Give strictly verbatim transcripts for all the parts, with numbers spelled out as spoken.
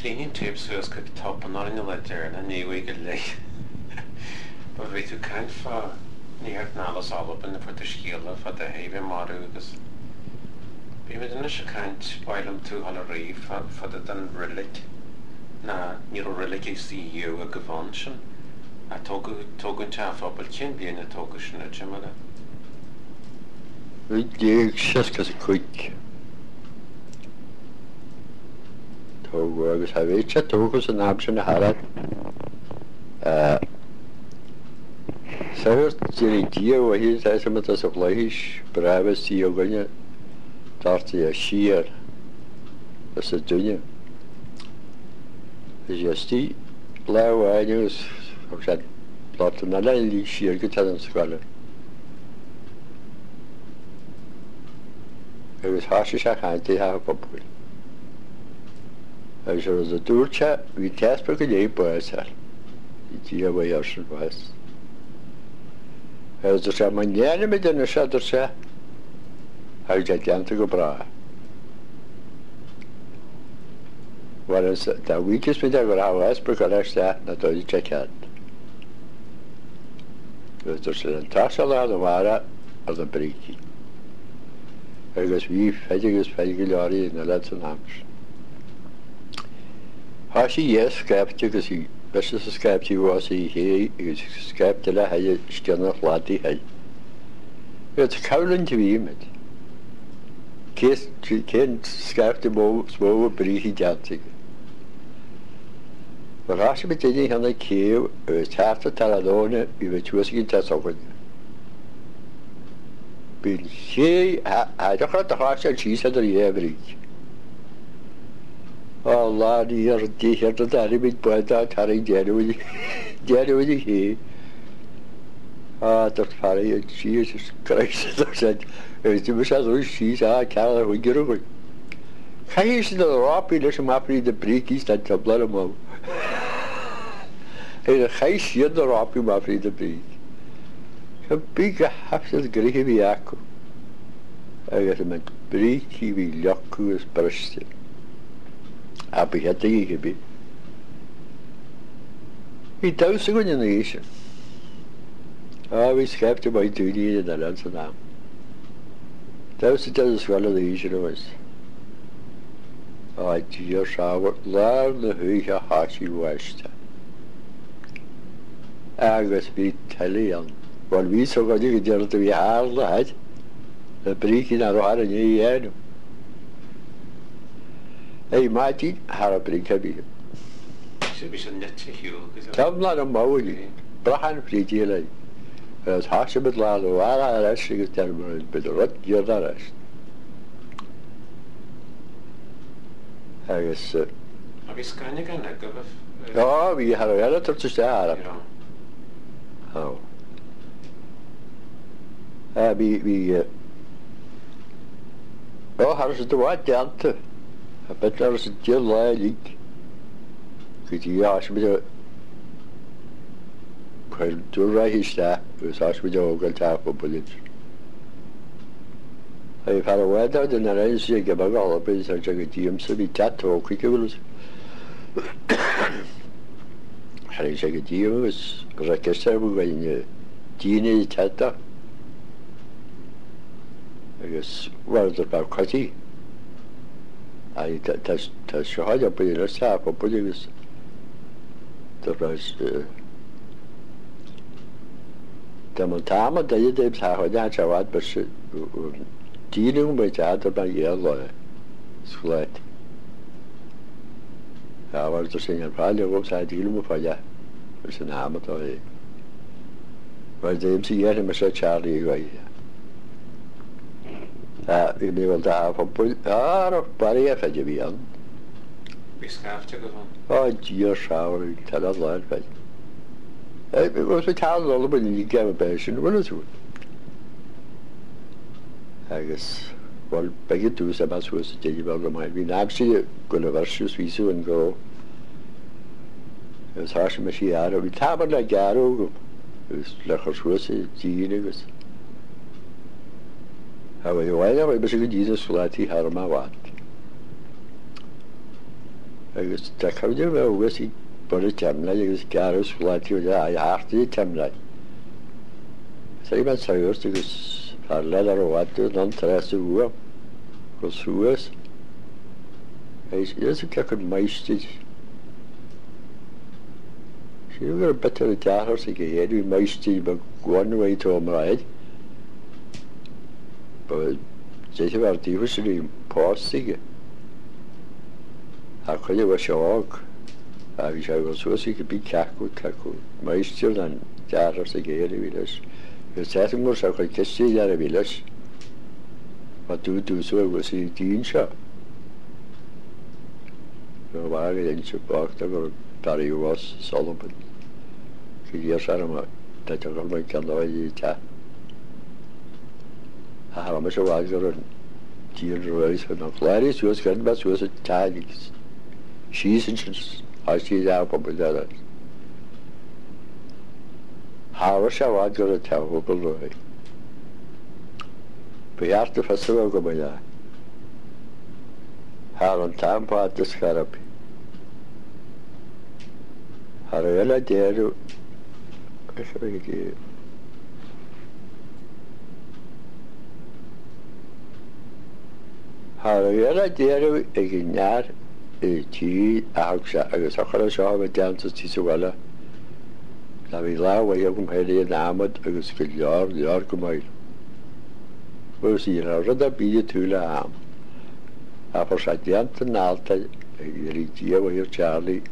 Cleaning tips was could top and not in the letter and a new week of late. But we took kind for near Nalas all up in the for the skill for the heavy maru because we made an issue kind while I'm two hundred reef for for the done relate. Na neuro relate see you a convention. I talk talk and chaff up but can be in a talk of Schnitzel. We dig just as quick. Tóg agus ha bhéite tógus an absin na harad. Sagur tíri dío a hí eis am as a bléis brevis tí o gunne darti a sír as a dunne. Is justí lau ainius og sé blot na leilí sír go tan sskoile. Agus hási se chaintí ha popul. As er was a doortje, we test for the boys. Die hebben we eerst was. Als er zijn manieren met een schatter, hij gaat aan te gebruiken. Wat is dat weekjes met de vrouw is, begrijpt dat natuurlijk check out. Dus er zijn een tasje laten waren als een briefje. Er was wie vijftig is vijftig jaar in de laatste naams. Hashi yes skepti because he best as skepti was he he is skepti la hay stjärna flati hay. It's kaulen to be mit. Kes ken skepti bo små brihi jatsig. Maar hashi met die han de keu het harte taladone über tuski tasogen. Bin he ha doch hat hashi cheese der jebrig. Allah die hier die hier dat daar met buiten taring January January he ah dat fare je Jesus Christ dat zegt is die mens zo is ah kan hoe geroeg ga je eens de rapie dus maar pri de breekies dat je bloed omhoog en ga je zien de rapie maar pri de breek een big hafte gericht wie aku ik heb met breekie wie jakku is barsten Abi had die gebi. We thuis gaan in de is. Ah, we schepte bij studie in de landse naam. Thuis het is wel de is er was. Ah, die shower laar de huige hachi west. Agus bi talian. Wel wie zo gaan die gedurte wie haar had. De briefje naar haar en je Hey, Martin, Harabrik hebben. Ze is een netje heel. Tam laat hem bouwen. Brahan vliegje. Het haasje met laden waar hij rest zich termen met de rot hier daar rest. Hij is. Maar wie kan je gaan lekker? Ja, wie had er wel tot de Arab. Oh. Ah, wie wie. Oh, hadden ze de wat jante. Bet er was een heel leuk. Kijk je als je met de kan doorrijden is daar. Dus als je met de ook al tafel politie. Hij had een weerdag de naar een zee gebouwd al op een zo'n zeggen die hem zo die tat ook ik wil eens. Hij zeggen die hem was rakester hoe je die niet tat. Hij is wel er bij kwati. I tas tas shahada pe la sa po po dis to ras tamama da ye de sa ho ja chawat bas diling be ja da ba ye lo squat ja war to sen pale go sa diling mo ja is na ma to e war de mc ye me sa charlie go Ah, ik ben wel daar van pol. Ah, nog paar jaar verder weer aan. Wie schaaft je ervan? Oh, die schouwer, ik had dat laat bij. Ik was met haar al op een gegeven beetje, wat is het? Hij is wel bij je toe, ze was zoals het je wel gemaakt. Wie naam zie kunnen versjes wie zo en go. Het haast me zie haar, wie taber la garo. Dus lekker zoals het die is. Hij was wel, maar ik ben Jesus laat hij haar maar wat. agus tá caidir bheith agus í bud temla agus garús láitiú a hátaí temla. Sa man saúirt agus ar le ar bhhaú ná treú bua go suasas. Is is le an meistid. Si gur betar a dehar sa go héadú meistid ba gháinhaid tó mráid. Ba sé bhar dífa sin í pásaige. A chuide bh seág a bhí se go suasí go bí ceú ceú meistir an dehar sa go héadú bhílas. Gus sé mór se chuid ceistí ar a bhílas. Ba dú dúsú agus í dín seo. Go bhag in se bachta gur darí was Solomon. Chi díar ar am de go mai ceáid í te. A ha me se bhag gur an tíon roiis an an chléirí suas gan be suas a teigh. Sí sin sin hasí á pob de. Háhar se bhag gur a tehú go roi. Beartta festival go mai le. Har an tampa at therapy. Har eile déirú Har eile déirú ag near i tí agus a chur seo a deantas tí bhile. Na bhí lehha gom héirí an amad agus go leor leor go maiil. Bus í a rud a bíide túla am. A for sa deanta nálta ar í díomh Charlie.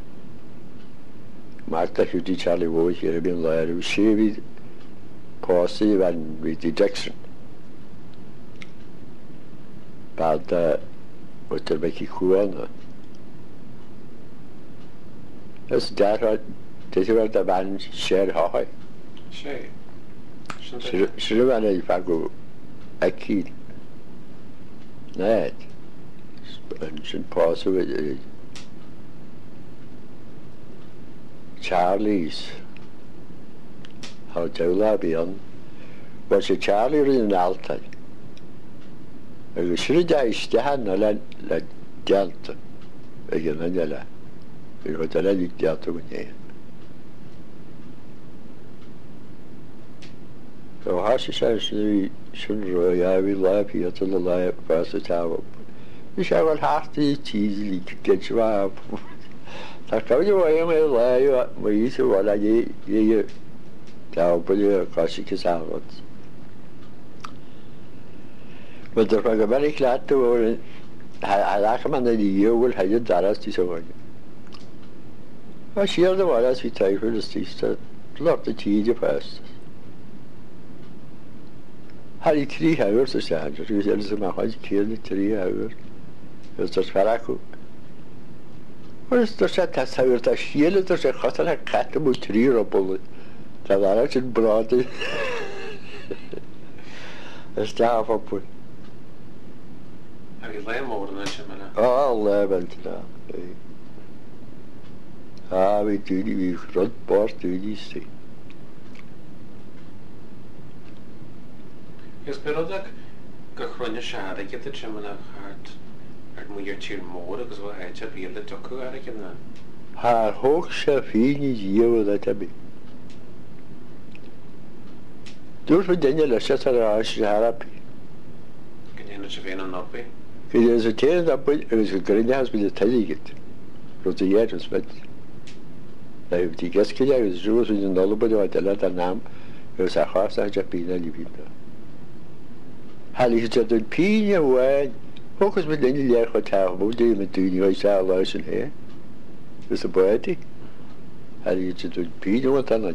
Marta Hudi Charlie Wood here been lawyer who she with positive and with dejection. But uh what the Becky Kuana. That's that right. This is the band share high. She. She ran a fago a kid. Net. And she pass with Charlie's Hotel Labion was a Charlie in Alta. I was sure that I stand a let let Delta again. Angela. It was a let Delta with you. So, how she says, she shouldn't really have a life here to the life past the tower. You shall have to easily get you up. Tá caiú é mé le mu íú bhil a dhé tepaú cosicigus áhat. But der go very glad to lecha man na díhfuil heidir daras tí sáine. A siar de bhlas hí taifir is tísta le a tíide fest. Har í trí heir sa seidir, gus é sem chuid céad trí heir gus tar feraú. Where's the set that how the shield there's a hot a cat about three or bullet. The large and broad a staff up with. Have you laid more than that, man? Oh, eleven now. Ah, we do we front boss do these things. Yes, but all that go run your shad, I get the chimney heart. Er moet je tien moorden, dus wat hij heb hier de toku eigenlijk na. Haar hoogste finish hier dat heb ik. Dus we denken dat ze er als je haar heb. Kan je nog zoveel aan op? Kun je ze tegen dat punt, er is een grinde huis met de teligit. Rote jaren met. Dat heeft die gastje is zo zo in de lopen door de later naam. Er is een haas dat je pina liefde. Hij is het een pina waar. Focus met de leer gaat hebben, moet je met doen, je zou luisteren hè. Dus de poëtie. Hij is het een pina wat dan.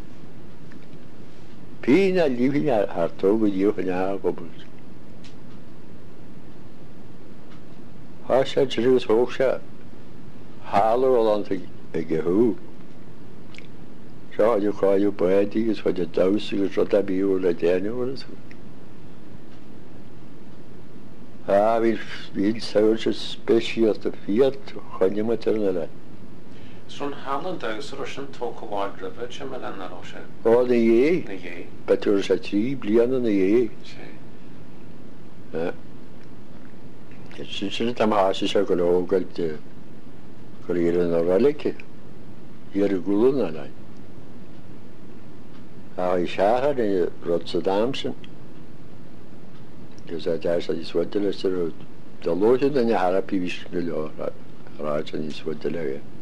Pina liefde haar toch met je van jou babbels. Als je het dus hoog zet, halen we dan te gehoor. Zo je kan je poëtie is wat je thuis is wat heb je over dat jij nu wordt. Ah, we we zouden speciaal te viert, gaan je met er Zo'n Holland thuis, er is een token waardrivet, je met een narosje. Oh, de je. De je. Maar er is het drie, blianden de je. Zee. Ja. Het is niet aan haasjes ook al ook het Chur an oralice ar a gúna lein. A i seachar in Rotterdamsen. Gus a dar sa i swydel ys yr da loedd yn y harap i fys gyda ráid yn i swydel ag.